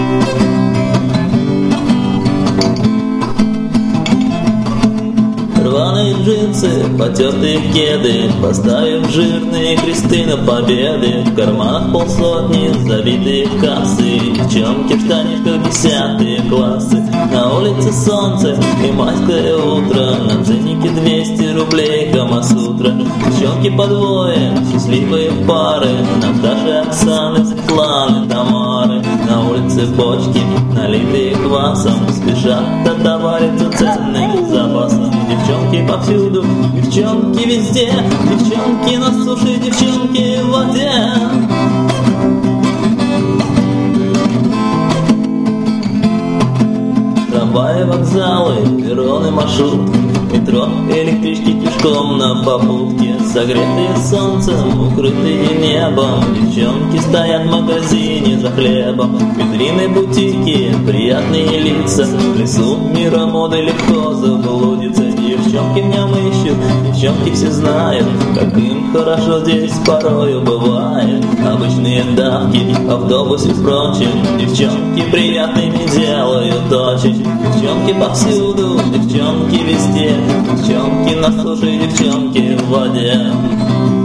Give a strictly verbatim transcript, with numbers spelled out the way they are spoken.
Рваные джинсы, потертые кеды, поставив жирные кресты на победы. В карманах полсотни, забитые кассы, девчонки в штанишках десятые классы. На улице солнце и майское утро, на ценнике двести рублей Камасутра. Девчонки по двое, счастливые пары, Наташи, Оксаны, Светланы, Тамары. На улице бочки, налитые квасом, спешат отовариться ценных запасов. Девчонки повсюду, девчонки везде, девчонки на суше, девчонки в воде. Трамваи, вокзалы, перроны, маршрутки, метро, электрички пешком на попутке. Согретые солнцем, укрытые небом, девчонки стоят в магазине за хлебом. Витрины, бутики, приятные лица, в лесу мира моды легко заблудиться. Девчонки в нем ищут, девчонки все знают, как им хорошо здесь порою бывает. Обычные давки, автобусы, впрочем, девчонки приятными делают очень. Девчонки повсюду, девчонки везде, девчонки на суше, девчонки в воде.